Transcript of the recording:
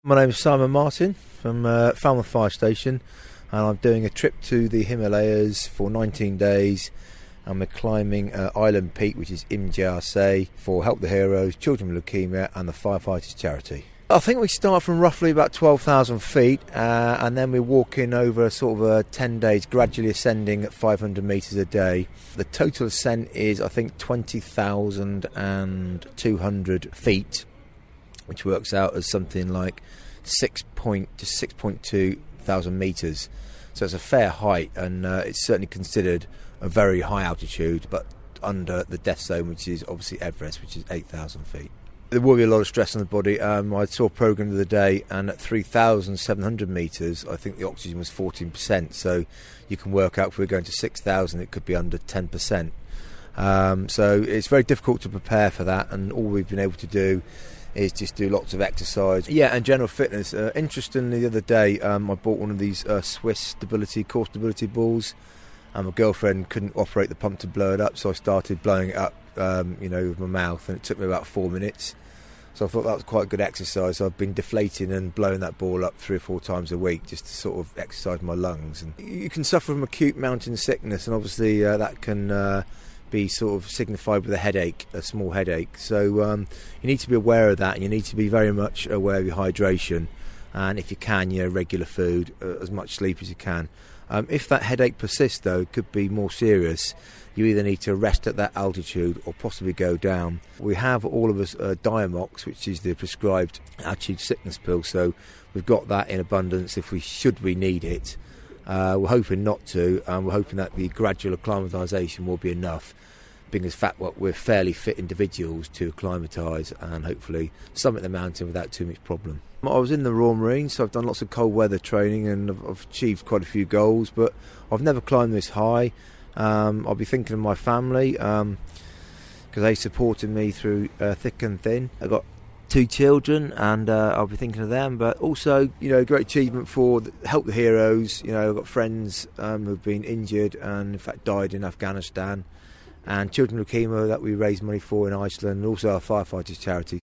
My name is Simon Martin from Falmouth Fire Station, and I'm doing a trip to the Himalayas for 19 days, and we're climbing Island Peak, which is Imjase, for Help the Heroes, Children with Leukaemia and the Firefighters Charity. I think we start from roughly about 12,000 feet and then we're walking over sort of 10 days, gradually ascending at 500 metres a day. The total ascent is, I think, 20,200 feet, which works out as something like 6.2 thousand metres. So it's a fair height, and it's certainly considered a very high altitude, but under the death zone, which is obviously Everest, which is 8,000 feet. There will be a lot of stress on the body. I saw a programme the other day, and at 3,700 metres, I think the oxygen was 14%. So you can work out if we're going to 6,000, it could be under 10%. So it's very difficult to prepare for that, and all we've been able to do is just do lots of exercise. Yeah, and general fitness. Interestingly, the other day, I bought one of these Swiss core stability balls, and my girlfriend couldn't operate the pump to blow it up, so I started blowing it up, with my mouth, and it took me about 4 minutes. So I thought that was quite a good exercise. So I've been deflating and blowing that ball up 3 or 4 times a week just to sort of exercise my lungs. And you can suffer from acute mountain sickness, and obviously that can be sort of signified with a small headache. So you need to be aware of that, and you need to be very much aware of your hydration, and if you can, regular food, as much sleep as you can. If that headache persists, though, it could be more serious. You either need to rest at that altitude or possibly go down. We have, all of us, Diamox, which is the prescribed altitude sickness pill, so we've got that in abundance if we need it. We're hoping not to, and we're hoping that the gradual acclimatisation will be enough, being as fact we're fairly fit individuals to acclimatise and hopefully summit the mountain without too much problem. I was in the Royal Marines, so I've done lots of cold weather training, and I've achieved quite a few goals, but I've never climbed this high. I'll be thinking of my family, because they supported me through thick and thin. I've got 2 children, and I'll be thinking of them, but also, great achievement for Help the Heroes. I've got friends who've been injured and in fact died in Afghanistan, and Children with Leukaemia that we raise money for in Iceland, and also our Firefighters Charity.